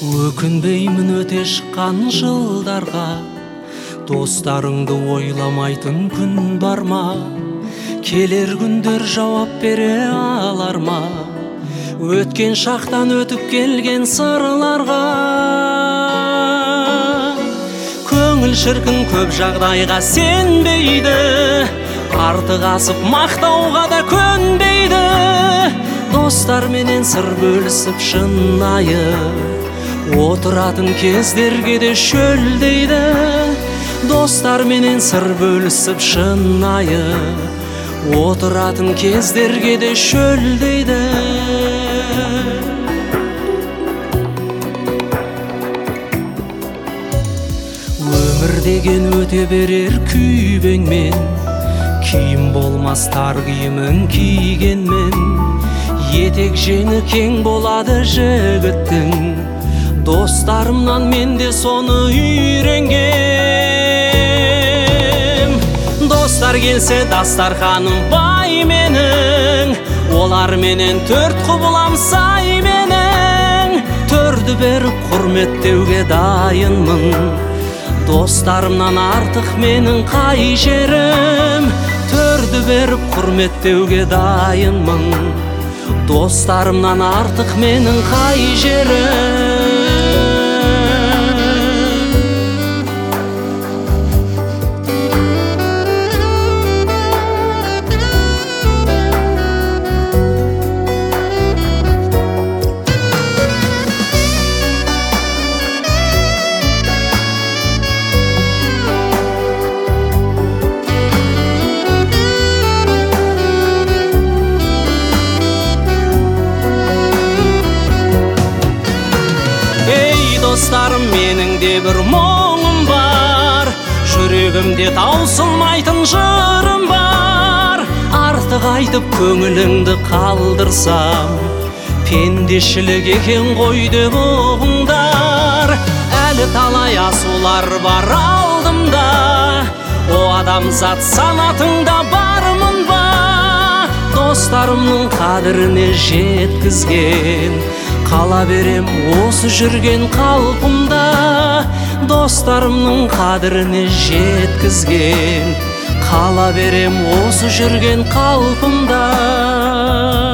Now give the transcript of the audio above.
Өкінбеймін өте шыққан жылдарға, достарыңды ойламайтын күн бар ма? Келер күндер жауап бере алар ма? Өткен шақтан өтіп келген сырларға. Көңіл шіркін көп жағдайға сенбейді, артық асып мақтауға да көнбейді. Достар менен сыр бөлісіп шынайы отыратын кездерге де шөлдейді. Достар менен сыр бөлісіп шынайы отыратын кездерге де шөлдейді. Өмір деген өте берер күйбеңмен, киім болмас тар киімін кигенмен. Етек жеңі кең болады жігіттің, достарымнан мен де соны үйренгем. Достар келсе дастарханым бай менің, олар менен төрт құбылам сай менің. Төрді беріп құрметтеуге дайынмын, достарымнан артық менің қай жерім. Төрді беріп құрметтеуге дайынмын, достарымнан артық менің қай жерім. Достарым, менің де бір мұңым бар, жүрегімде таусылмайтын жырым бар. Артық айтып көңіліңді қалдырсам, пендешілік екен ғой деп ұғыңдар. Әлі талай асулар бар алдымда, о адамзат санатыңда бармын ба? Достарымның қадіріне жеткізген, қала берем осы жүрген қалпымда. Достарымның қадіріне жеткізген, қала берем осы жүрген қалпымда.